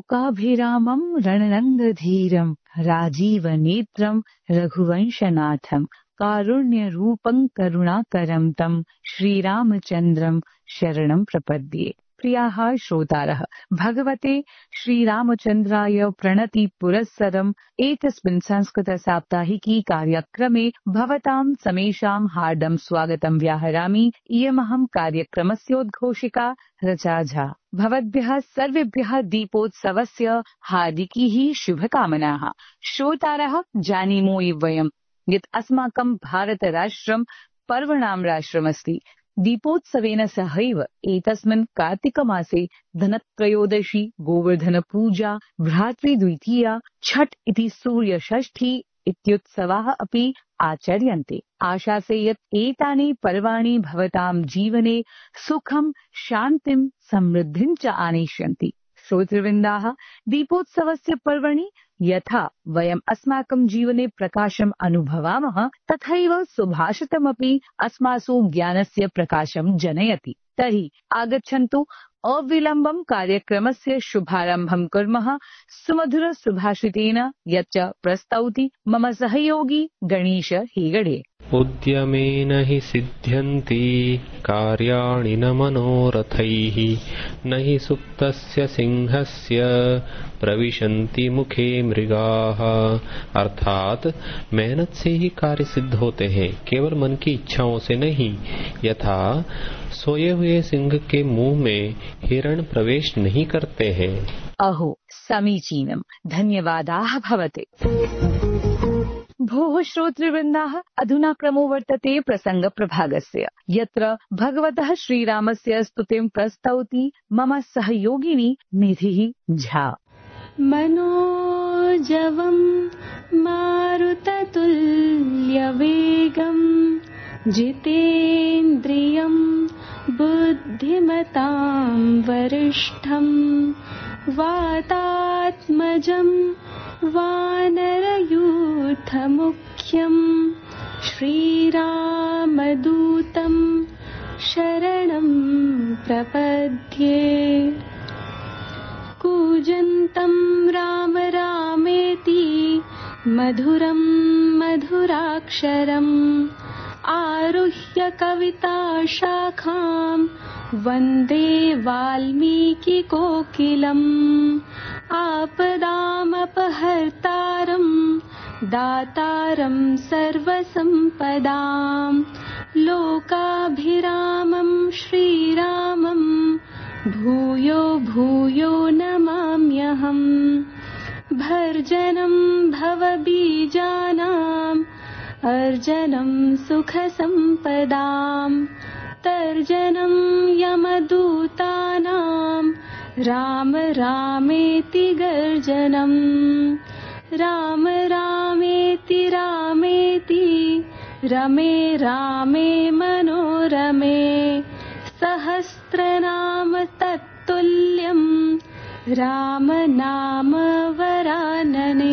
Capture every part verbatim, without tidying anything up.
लोकाभिरामं रणरङ्गधीरं राजीवनेत्रं रघुवंशनाथं कारुण्यरूपं करुणाकरं तं श्रीरामचन्द्रं शरणं प्रपद्ये। प्रियाः श्रोतारः, भगवते श्रीरामचन्द्राय प्रणति पुरस्सरम् एतस्मिन् संस्कृत साप्ताहिकी कार्यक्रमे भवतां समेषां हार्दं स्वागतं व्याहरामि। इयमहं कार्यक्रमस्योद्घोषिका रचा झा। भवद्भ्यः सर्वेभ्यः दीपोत्सवस्य हार्दिकीः शुभकामनाः। श्रोतारः, जानीमो वयं यत् अस्माकं भारतराष्ट्रं पर्वणां राष्ट्रमस्ति। दीपोत्सवेन सहैव एतस्मिन् कार्तिकमासे धनत्रयोदशी, गोवर्धनपूजा, भ्रातृद्वितीया, छठ इति सूर्यषष्ठी इत्युत्सवाः अपि आचर्यन्ते। आशासे यत् एतानि पर्वाणि भवतां जीवने सुखं, शान्तिं, समृद्धिं च आनेष्यन्ति। श्रोतृवृन्दाः, दीपोत्सवस्य पर्वणि यथा वयम् अस्माकं जीवने प्रकाशम् अनुभवामः, तथैव सुभाषितमपि अस्मासु ज्ञानस्य प्रकाशं जनयति। तर्हि आगच्छन्तु अविलम्बं कार्यक्रमस्य शुभारम्भं कुर्मः सुमधुर सुभाषितेन, यच्च प्रस्तौति मम सहयोगी गणेश हेगडे। उद्यमेन हि सिद्ध्यन्ति कार्याणि न मनोरथैः, न हि सुप्तस्य सिंहस्य प्रविशन्ति मुखे मृगाः। अर्थात मेहनत से ही कार्य सिद्ध होते हैं, केवल मन की इच्छाओं से नहीं। यथा सोए हुए सिंह के मुंह में हिरण प्रवेश नहीं करते हैं। अहो समीचीनम्, धन्यवादाः भवते। भोः श्रोतृवृन्दाः, अधुना क्रमो वर्तते प्रसङ्गप्रभागस्य, यत्र भगवतः श्रीरामस्य स्तुतिं प्रस्तौति मम सहयोगिनी निधिः झा। मनोजवं मारुततुल्यवेगं जितेन्द्रियं बुद्धिमतां वरिष्ठं वातात्मजं वानरयूथमुख्यं श्रीरामदूतं शरणं प्रपद्ये। कूजन्तं राम रामेति मधुरं मधुराक्षरम् आरुह्य कविताशाखां वन्दे वाल्मीकिकोकिलम्। आपदामपहर्तारं दातारं सर्वसम्पदां लोकाभिरामं श्रीरामं भूयो भूयो नमाम्यहम्। भर्जनं भवबीजानाम् अर्जनं सुखसम्पदां तर्जनं यमदूतानां राम रामेति गर्जनं। राम रामेति रामेति रमे रामे मनोरमे सहस्रनाम तत्तुल्यं राम नाम वरानने।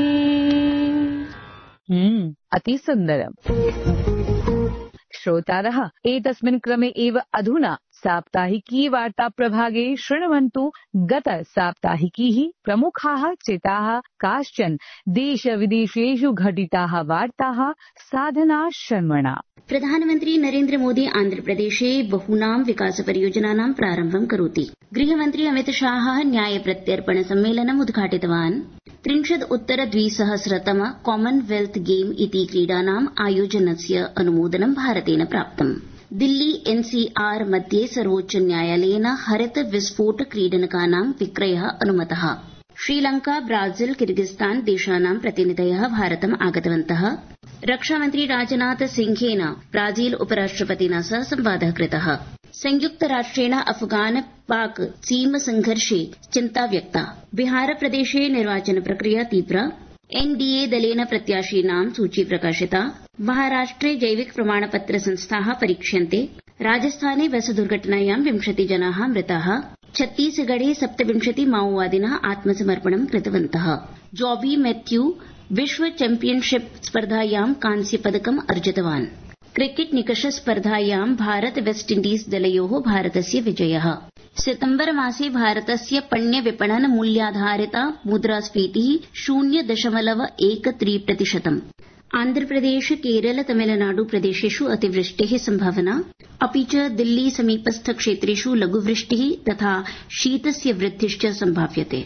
हम्म अति सुन्दरम्। श्रोतारः, एतस्मिन् क्रमे एव अधुना साप्ताहिकी वार्ता प्रभागे शृण्वन्तु गत साप्ताहिकीः प्रमुखाः चिताः काश्चन देश विदेशेषु घटिताः वार्ताः साधना शर्मणा। प्रधानमन्त्री नरेन्द्र मोदी आन्ध्रप्रदेशे बहूनां विकास परियोजनानां प्रारम्भं करोति। गृहमन्त्री अमित शाहः न्याय प्रत्यर्पण सम्मेलनम् उद्घाटितवान्। त्रिंशत् उत्तर द्विसहस्रतम कॉमनवेल्थ गेम इति क्रीडानाम् आयोजनस्य अनुमोदनं भारतेन प्राप्तम्। दिल्ली एनसीआर मध्ये सर्वोच्च न्यायालयेन हरित विस्फोट क्रीडनकानां विक्रयः अनुमतः। श्रीलंका, ब्राजील, किर्गिस्तान देशानां प्रतिनिधयः भारतम् आगतवन्तः। रक्षामन्त्री राजनाथ सिंहेन ब्राजील उपराष्ट्रपतिना सह संवादः कृतः। संयुक्तराष्ट्रेण अफगान पाक सीम संघर्षे चिन्ता व्यक्ता। बिहार प्रदेशे निर्वाचन प्रक्रिया तीव्रा। एनडीए दलेन प्रत्याशीनां सूची प्रकाशिता। महाराष्ट्रे जैविक प्रमाणपत्र संस्थाः परीक्ष्यन्ते। राजस्थाने बस दुर्घटनायां विंशति जनाः मृताः। छत्तीसगढ़े सप्तविंशति माओवादिनः आत्मसमर्पणं कृतवन्तः। जॉबी मैथ्यू विश्व चैम्पियनशिप स्पर्धायां कांस्य पदकम् अर्जितवान्। क्रिकेट निकष स्पर्धायां भारत वेस्ट इण्डीज दलयोः भारतस्य विजयः। सितम्बर मासे भारतस्य पण्य विपणन मूल्याधारिता मुद्रास्फीतिः शून्य दशमलव एक त्रि प्रतिशतम्। आन्ध्रप्रदेश केरल तमिलनाडु प्रदेशेषु अतिवृष्टेः सम्भावना, अपि च दिल्ली समीपस्थ क्षेत्रेषु लघुवृष्टिः तथा शीतस्य वृद्धिश्च सम्भाव्यते।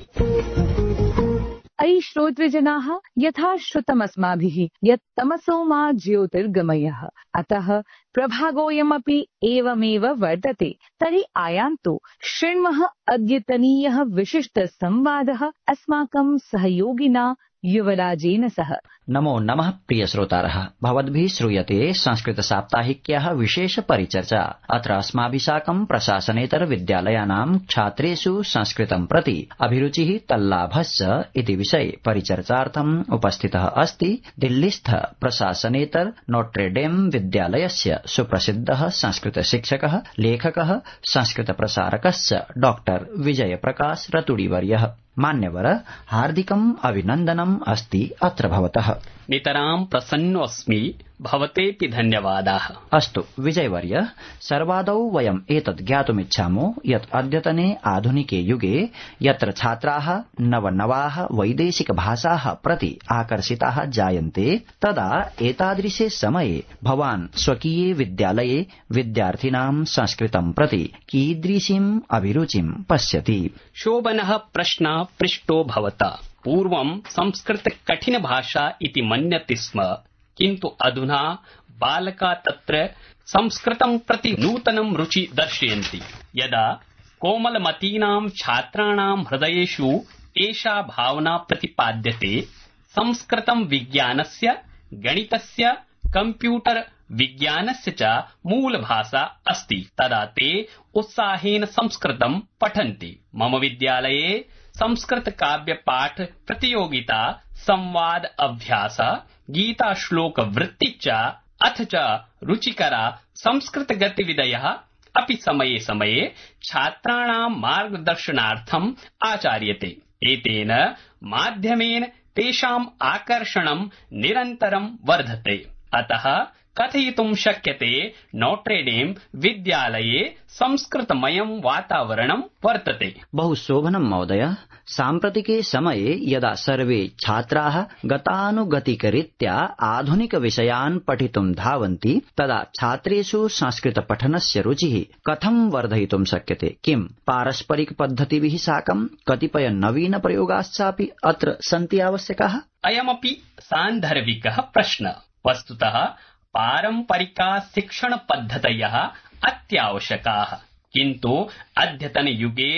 अयि श्रोतृजनाः, यथा श्रुतमस्माभिः यत् तमसो मा ज्योतिर्गमयः, अतः प्रभागोऽयमपि एवमेव वर्तते। तर्हि आयान्तु शृण्मः अद्यतनीयः विशिष्ट संवादः अस्माकं सहयोगिना युवराजेन सह। नमो नमः प्रिय श्रोतारः, भवद्भिः श्रूयते संस्कृत साप्ताहिक्याः विशेष परिचर्चा। अत्र अस्माभिः साकं प्रशासनेतर विद्यालयानां छात्रेषु संस्कृतं प्रति अभिरुचिः तल्लाभश्च इति विषये परिचर्चार्थम् उपस्थितः अस्ति दिल्लीस्थ प्रशासनेतर नोट्रेडेम विद्यालयस्य सुप्रसिद्धः संस्कृत शिक्षकः, लेखकः, संस्कृत प्रसारकश्च डॉक्टर विजय प्रकाश रतुडीवर्यः। मान्यवर, हार्दिकम् अभिनन्दनम् अस्ति अत्र भवतः। नितरां प्रसन्नोऽस्मि, भवतेऽपि धन्यवादाः। अस्तु विजयवर्य, सर्वादौ वयम् एतत् ज्ञातुमिच्छामो यत् अद्यतने आधुनिके युगे यत्र छात्राः नवनवाः वैदेशिक भाषाः प्रति आकर्षिताः जायन्ते, तदा एतादृशे समये भवान् स्वकीये विद्यालये विद्यार्थिनां संस्कृतं प्रति कीदृशीम् अभिरुचिं पश्यति? शोभनः प्रश्नः पृष्टो भवता। पूर्वं संस्कृत कठिन भाषा इति मन्यते स्म, किन्तु अधुना बालका तत्र संस्कृतं प्रति नूतनं रुचि दर्शयन्ति। यदा कोमलमतीनां छात्राणां हृदयेषु एषा भावना प्रतिपाद्यते, संस्कृतं विज्ञानस्य, गणितस्य, कंप्यूटर विज्ञानस्य च मूलभाषा अस्ति, तदा ते उत्साहेन संस्कृतं पठन्ति। मम विद्यालये संस्कृत काव्य पाठ प्रतियोगिता, संवाद अभ्यास, गीता श्लोक वृत्ति च अथ च रुचिकरा संस्कृत गतिविधयः अपि समये समये छात्राणां मार्गदर्शनार्थम् आचार्यते। एतेन माध्यमेन तेषाम् आकर्षणं निरन्तरं वर्धते। अतः कथयितुं शक्यते नोट्रेडेम विद्यालये संस्कृतमयं वातावरणं वर्तते। बहु शोभनं महोदय। साम्प्रतिके समये यदा सर्वे छात्राः गतानुगतिकरीत्या आधुनिक विषयान् पठितुं धावन्ति, तदा छात्रेषु संस्कृत पठनस्य रुचिः कथं वर्धयितुं शक्यते? किं पारस्परिक पद्धतिभिः साकं कतिपय नवीन प्रयोगाश्चापि अत्र सन्ति आवश्यकाः? अयमपि सान्दर्भिकः प्रश्नः। वस्तुतः पारम्परिका शिक्षण पद्धतयः अत्यावश्यकाः, किन्तु अद्यतनयुगे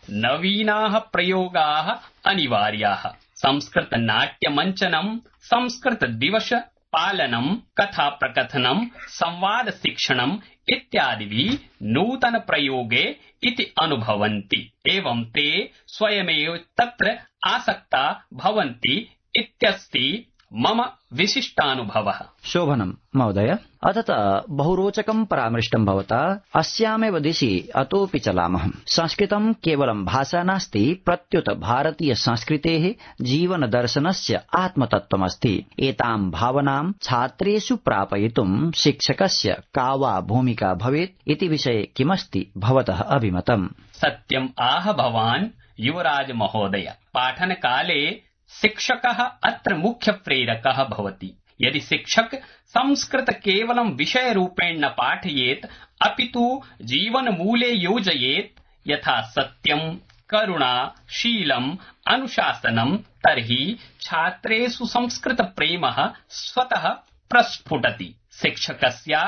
नवीनाः प्रयोगाः अनिवार्याः। संस्कृत नाट्यमञ्चनं, संस्कृत दिवस पालनं, कथा प्रकथनं, संवाद शिक्षणम् इत्यादिभिः नूतन प्रयोगे इति अनुभवन्ति। एवं ते स्वयमेव तत्र आसक्ता भवन्ति इत्यस्ति मम विशिष्टानुभवः। शोभनं महोदय। अतः बहुरोचकं परामृष्टं भवता। अस्यामेव दिशि अतोऽपि चलामः। संस्कृतं केवलं भाषा नास्ति, प्रत्युत भारतीय संस्कृतेः जीवन दर्शनस्य आत्मतत्त्वमस्ति। एतां भावनां छात्रेषु प्रापयितुं शिक्षकस्य का वा भूमिका भवेत् इति विषये किमस्ति भवतः अभिमतम्? सत्यम् आह भवान् युवराज महोदय। पाठनकाले शिक्षकः अत्र मुख्य प्रेरकः भवति। यदि शिक्षक संस्कृत केवलं विषयरूपेण न पाठयेत्, अपितु जीवनमूले योजयेत्, यथा सत्यं, करुणा, शीलम्, अनुशासनम्, तर्हि छात्रेषु संस्कृत प्रेमः स्वतः प्रस्फुटति। शिक्षकस्य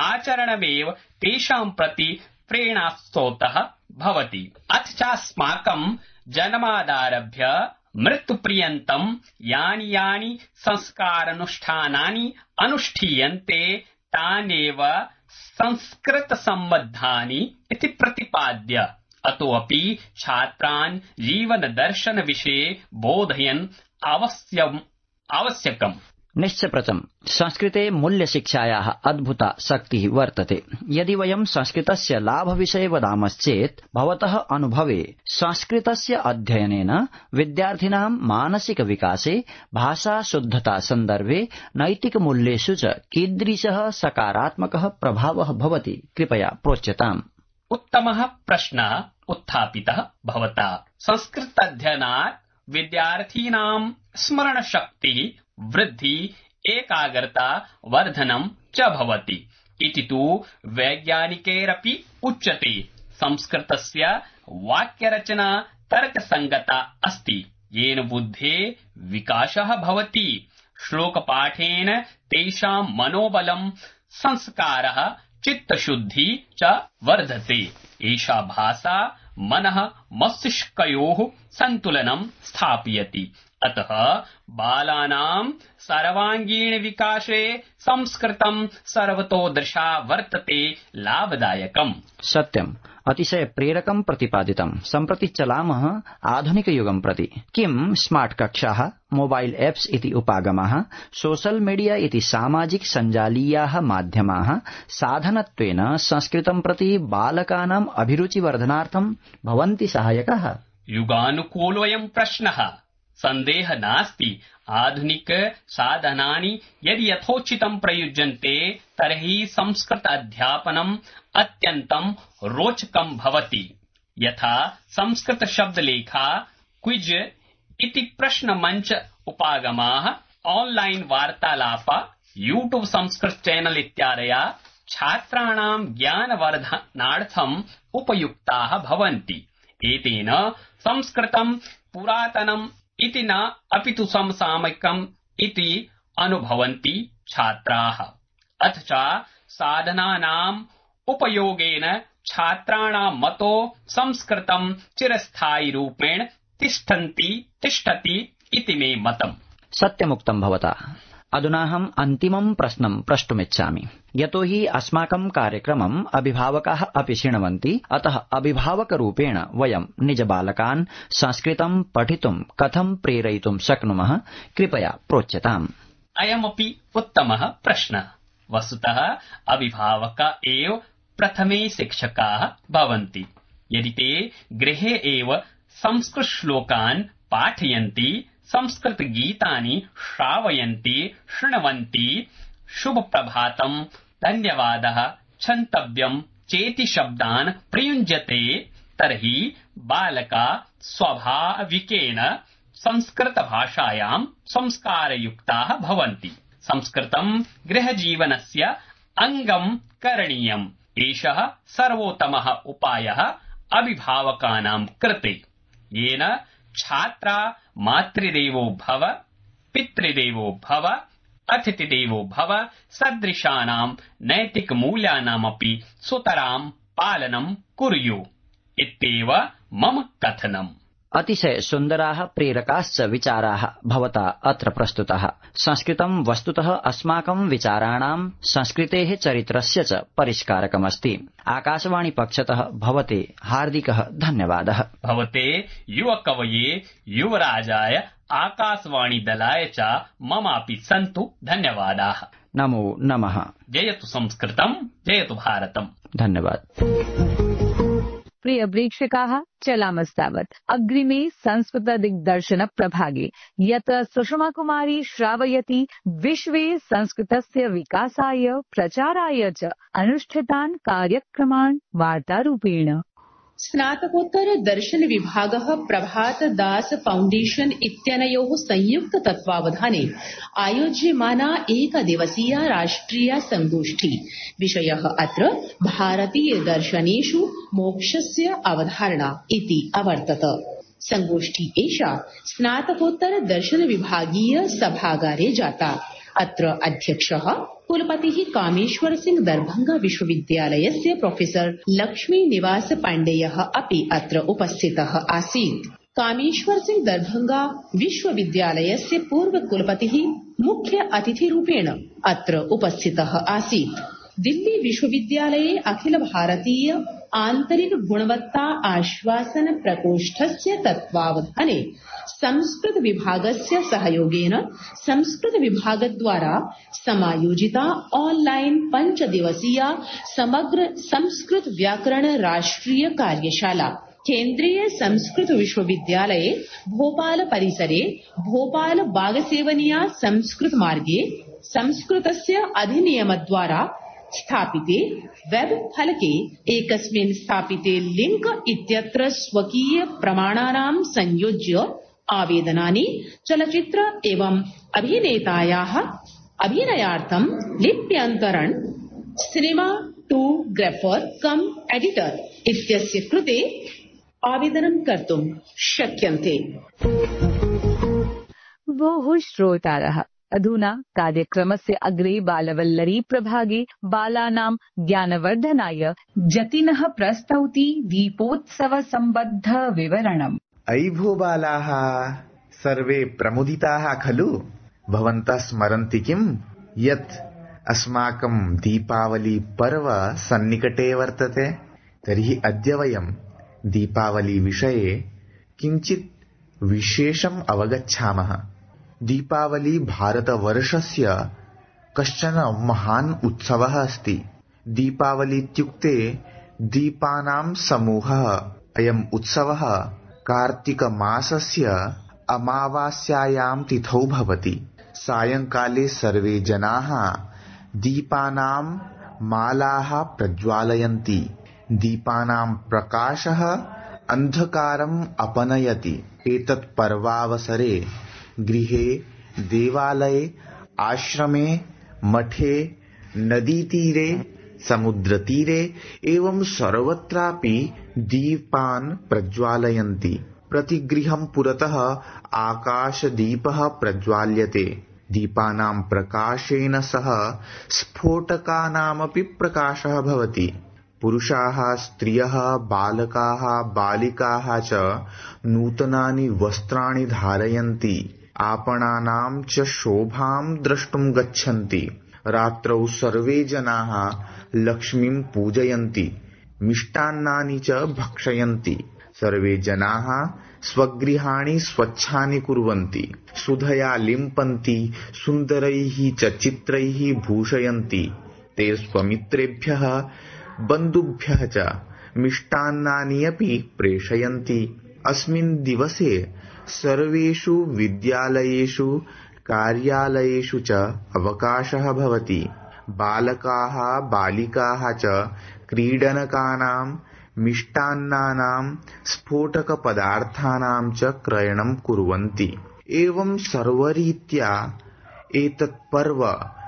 आचरणमेव तेषां प्रति प्रेरणास्रोतः भवति। अथ चास्माकं जन्मादारभ्य मृत्युपर्यन्तं यानि यानि संस्कारानुष्ठानानि अनुष्ठीयन्ते, तान्येव संस्कृतसम्बद्धानि इति प्रतिपाद्य अतोऽपि छात्रान् जीवनदर्शनविषये बोधयन् आवश्यकम्। निश्चप्रचम् संस्कृते मूल्यशिक्षायाः अद्भुता शक्तिः वर्तते। यदि वयं संस्कृतस्य लाभविषये वदामश्चेत् भवतः अनुभवे संस्कृतस्य अध्ययनेन विद्यार्थिनां मानसिक विकासे भाषा शुद्धता सन्दर्भे नैतिकमूल्येषु च कीदृशः सकारात्मकः प्रभावः भवति कृपया प्रोच्यताम्। उत्तमः प्रश्नः उत्थापितः भवता। संस्कृताध्ययनात् विद्यार्थीनां स्मरणशक्तिः वृद्धि एकाग्रता वर्धनं च भवति इति तु वैज्ञानिकैरपि उच्यते। संस्कृतस्य वाक्यरचना तर्कसङ्गता अस्ति, येन बुद्धेः विकासः भवति। श्लोकपाठेन तेषां मनोबलं, संस्कारः, चित्तशुद्धि च वर्धते। एषा भाषा मनः मस्तिष्कयोः सन्तुलनं स्थापयति। अतः बालानां सर्वांगीण विकासे संस्कृतं सर्वतोदृशा वर्तते लाभदायकम्। सत्यम्, अतिशय प्रेरकं प्रतिपादितं। सम्प्रति चलामः आधुनिकयुगं प्रति। किं स्मार्ट् कक्षाः, मोबाइल एप्स् इति उपागमाः, सोशल मीडिया इति सामाजिक सञ्जालीयाः माध्यमाः साधनत्वेन संस्कृतं प्रति बालकानाम् अभिरुचिवर्धनार्थं भवन्ति सहायकाः। युगानुकूलोऽयं प्रश्नः, सन्देह नास्ति। आधुनिक साधनानि यदि यथोचितं प्रयुज्यन्ते तर्हि संस्कृत अध्यापनम् अत्यन्तं रोचकं भवति। यथा संस्कृत शब्दलेखा, क्विज इति प्रश्नमञ्च उपागमाः, ऑनलाइन वार्तालाप, यूट्यूब संस्कृत चैनल इत्यादयः छात्राणां ज्ञानवर्धनार्थम् उपयुक्ताः भवन्ति। एतेन संस्कृतं पुरातनम् इति न अपितु समसामयिकम् इति अनुभवन्ति छात्राः। अथ च साधनानाम् उपयोगेन छात्राणां मतो संस्कृतं चिरस्थायी रूपेण तिष्ठन्ति तिष्ठति इति मे मतम्। सत्यमुक्तं भवता। अधुनाहम् अन्तिमं प्रश्नं प्रष्टुमिच्छामि। यतोहि अस्माकं कार्यक्रमम् अभिभावकाः अपि शृण्वन्ति, अतः अभिभावकरूपेण वयं निजबालकान् संस्कृतं पठितुं कथं प्रेरयितुं शक्नुमः कृपया प्रोच्यताम्। अयमपि उत्तमः प्रश्नः। वस्तुतः अभिभावका एव प्रथमे शिक्षकाः भवन्ति। यदि ते गृहे एव संस्कृत श्लोकान् पाठयन्ति, संस्कृत गीतानि श्रावयन्ति, शृण्वन्ति, शुभ प्रभातं, धन्यवादः, क्षन्तव्यं चेति शब्दान् प्रयुञ्जते, तर्हि बालका स्वाभाविकेन संस्कृत भाषायां संस्कारयुक्ताः भवन्ति। संस्कृतं गृहजीवनस्य अङ्गं करणीयम्। एषः सर्वोत्तमः उपायः अभिभावकानां कृते, येन छात्रा मातृदेवो भव, पितृदेवो भव, अतिथिदेवो भव सदृशानां नैतिकमूल्यानामपि सुतरां पालनं कुर्युः इत्येव मम कथनम्। अतिशय सुन्दराः प्रेरकाश्च विचाराः भवता अत्र प्रस्तुताः। संस्कृतं वस्तुतः अस्माकं विचाराणां, संस्कृतेः चरित्रस्य च परिष्कारकमस्ति। आकाशवाणी पक्षतः भवते हार्दिकः धन्यवादः। भवते युवकवये, युवराजाय, आकाशवाणी दलाय च ममापि सन्तु धन्यवादाः। नमो नमः। जयतु संस्कृतं, जयतु भारतम्। धन्यवाद। प्रिय प्रेक्षकाः, चलामस्तावत् अग्रिमे संस्कृत दिग्दर्शन प्रभागे यत्र सुषमा कुमारी श्रावयति विश्वे संस्कृतस्य विकासाय प्रचाराय च अनुष्ठितान् कार्यक्रमान् वार्तारूपेण। स्नातकोत्तर दर्शन विभागः प्रभात दास फाउण्डेशन इत्यनयोः संयुक्त तत्त्वावधाने आयोज्यमाना एकदिवसीया राष्ट्रिया संगोष्ठी। विषयः अत्र भारतीय दर्शनेषु मोक्षस्य अवधारणा इति अवर्तत। संगोष्ठी एषा स्नातकोत्तर दर्शन विभागीय सभागारे जाता। अत्र अध्यक्षः कुलपतिः कामेश्वर सिंह दरभंगा विश्वविद्यालयस्य प्रोफेसर लक्ष्मी निवास पाण्डेयः अपि अत्र उपस्थितः आसीत्। कामेश्वर सिंह दरभंगा विश्वविद्यालयस्य पूर्व कुलपतिः मुख्य अतिथिरूपेण अत्र उपस्थितः आसीत्। दिल्ली विश्वविद्यालये अखिल भारतीय आन्तरिक गुणवत्ता आश्वासन प्रकोष्ठस्य तत्त्वावधाने संस्कृत विभागस्य सहयोगेन संस्कृत विभागद्वारा समायोजिता ऑनलाइन पंच दिवसीया समग्र संस्कृत व्याकरण राष्ट्रीय कार्यशाला केन्द्रीय संस्कृत विश्वविद्यालये भोपाल परिसरे भोपाल बागसेवनिया संस्कृत मार्गे संस्कृतस्य अधिनियमद्वारा स्थापिते वेब फलके एकस्मिन् स्थापिते लिंक इत्यत्र स्वकीय प्रमाणानां संयोज्य आवेदनानि चलचित्र एवं अभिनेतायाः अभिनयार्थं लिप्यन्तरण cinematographer cum editor इत्यस्य कृते आवेदनं कर्तुं शक्यन्ते। भोः श्रोतारः, अधुना कार्यक्रमस्य अग्रे बालवल्लरी प्रभागे बालानां ज्ञानवर्धनाय जतिनः प्रस्तौति दीपोत्सव सम्बद्ध विवरणम्। अयि भो बालाः, सर्वे प्रमुदिताः खलु? भवन्तः स्मरन्ति किम् यत् अस्माकं दीपावली पर्व सन्निकटे वर्तते? तर्हि अद्य वयं दीपावली विषये किञ्चित् विशेषम् अवगच्छामः। दीपावली भारतवर्षस्य कश्चन महान् उत्सवः अस्ति। दीपावली इत्युक्ते दीपानां समूहः। अयम् उत्सवः कार्तिकमासस्य अमावास्यायां तिथौ भवति। सायंकाले सर्वे जनाः दीपानां मालाः प्रज्वालयन्ति। दीपानां प्रकाशः अन्धकारम् अपनयति। एतत् पर्वावसरे गृहे, देवालये, आश्रमे, मठे, नदीतीरे, समुद्रतीरे एवं सर्वत्रापि दीपान् प्रज्वालयन्ति। प्रतिगृहं पुरतः आकाशदीपः प्रज्वाल्यते। दीपानां प्रकाशेन सह स्फोटकानामपि प्रकाशः भवति। पुरुषाः, स्त्रियः, बालकाः, बालिकाः च नूतनानि वस्त्राणि धारयन्ति। आपणानां च शोभां द्रष्टुं गच्छन्ति। रात्रौ सर्वे जनाः लक्ष्मीं पूजयन्ति। मिष्टान्नानि च भक्षयन्ति। सर्वे जनाः स्वगृहाणि स्वच्छानि कुर्वन्ति। सुधया लिम्पन्ति। सुन्दरैः च चित्रैः भूषयन्ति। ते स्वमित्रेभ्यः बन्धुभ्यः च मिष्टान्नानि अपि प्रेषयन्ति। अस्मिन् दिवसे सर्वेषु विद्यालयेषु, कार्यालयेषु च अवकाशः भवति। बालकाः, बालिकाः च क्रीडनकानां, मिष्टान्नानां, स्फोटकपदार्थानां च क्रयणं कुर्वन्ति। एवं सर्वरीत्या एतत् पर्व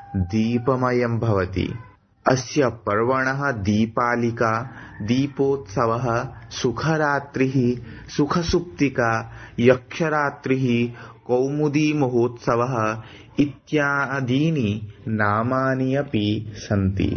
दीपमयं भवति। अस्य पर्वणः दीपालिका, दीपोत्सवः, सुखरात्रिः, सुखसुप्तिका, यक्षरात्रिः, कौमुदी महोत्सवः इत्यादीनि नामानि अपि सन्ति।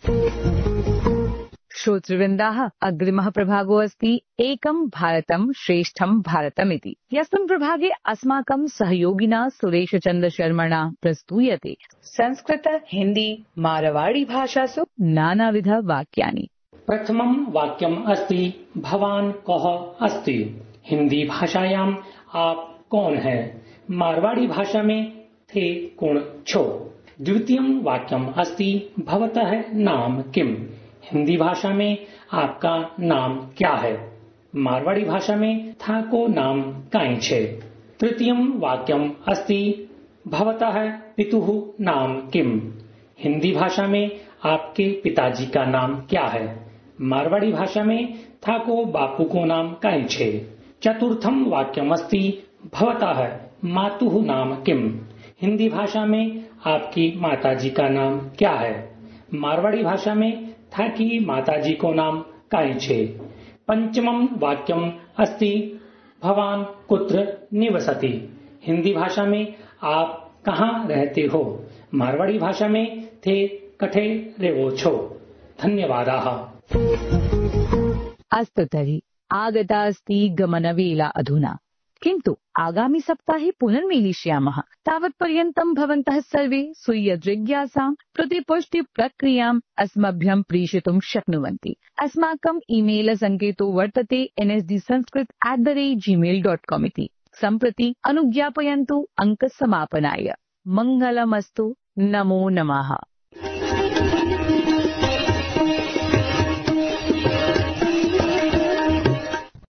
श्रोतृवृन्दाः, अग्रिमः प्रभागो अस्ति एकं भारतं श्रेष्ठं भारतमिति। यस्मिन् प्रभागे अस्माकं सहयोगिना सुरेशचन्द्र शर्मणा प्रस्तूयते संस्कृत, हिन्दी, मारवाड़ी भाषासु नानाविध वाक्यानि। प्रथमं वाक्यम् अस्ति भवान कः अस्ति। हिंदी भाषायाम् आप कौन है। मारवाड़ी भाषा में थे कौन छो। द्वितीयं वाक्यम् अस्ति भवतः नाम किम। हिंदी भाषा में आपका नाम क्या है। मारवाड़ी भाषा में था को नाम काई छे। तृतीयं वाक्यम् अस्ति भवतः पितुः नाम किम। हिंदी भाषा में आपके पिताजी का नाम क्या है। मारवाड़ी भाषा में था को बापू को नाम काई छे। चतुर्थम वाक्यम् अस्ति भवतः मातुः नाम किम। हिंदी भाषा में आपकी माताजी का नाम क्या है। मारवाड़ी भाषा में था कि माताजी को नाम काई छे। पंचमं वाक्यम् अस्ति भवान कुत्र निवसति। हिंदी भाषा में आप कहाँ रहते हो। मारवाड़ी भाषा में थे कठे रेवो छो। धन्यवादाः। अस्तु तर्हि आगता अस्ति गमनवेला अधुना। किन्तु आगामि सप्ताहे पुनर्मिलिष्यामः। तावत्पर्यन्तं भवन्तः सर्वे स्वीय जिज्ञासां प्रतिपुष्टि प्रक्रियाम् अस्मभ्यं प्रेषयितुं शक्नुवन्ति। अस्माकम् ईमेल सङ्केतो वर्तते N S D Sanskrit at the rate Gmail dot com इति। सम्प्रति अनुज्ञापयन्तु अङ्कसमापनाय। मङ्गलमस्तु। नमो नमः।